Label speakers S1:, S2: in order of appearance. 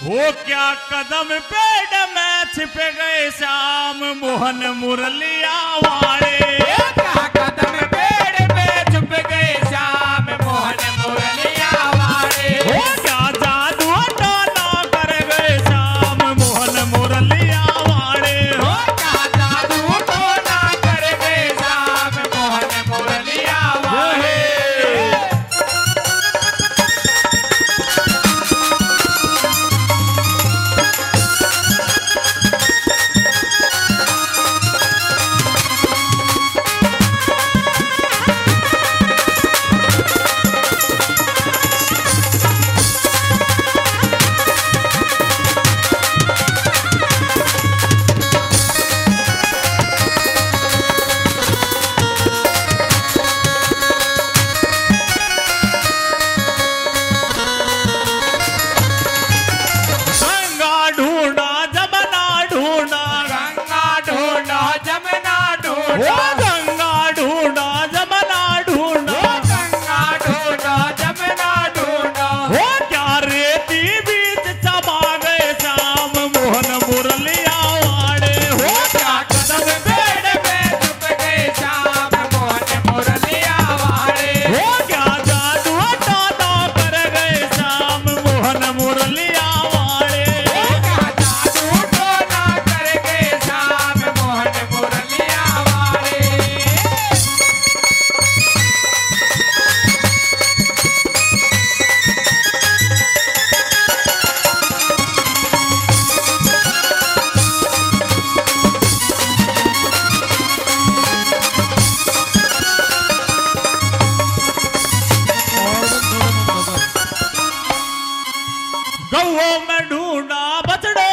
S1: वो क्या कदम पेड़ में छिप गए श्याम मोहन मुरलिया वाले।
S2: क्या कदम पेड़ में छुप गए श्याम मोहन मुरलिया वाले।
S1: वो क्या जादू टोना कर गए श्याम मोहन मुरलिया वाले।
S2: वो क्या जादू टोना कर गए श्याम मोहन मुरलिया वाले।
S1: गंगा ढूंढा जमना ढूंढा।
S2: गंगा ढूंढा जमुना
S1: वो
S2: ढूंढा।
S1: गंगा ढूंढा जमना ढूंढा।
S2: गंगा ढूंढा जमुना ढूंढा।
S1: वो क्या रेती बीच चबा गए श्याम मोहन मुरलिया वाले। हो
S2: क्या कदम पेड़ में छुप गए श्याम मोहन मुरलिया वाले।
S1: वो क्या जादू टोना कर गए श्याम मोहन मुरलिया वाले।
S2: क्या जादू टोना कर गए श्याम मोहन मुरलिया वाले।
S1: गौ में ढूंढा बछड़े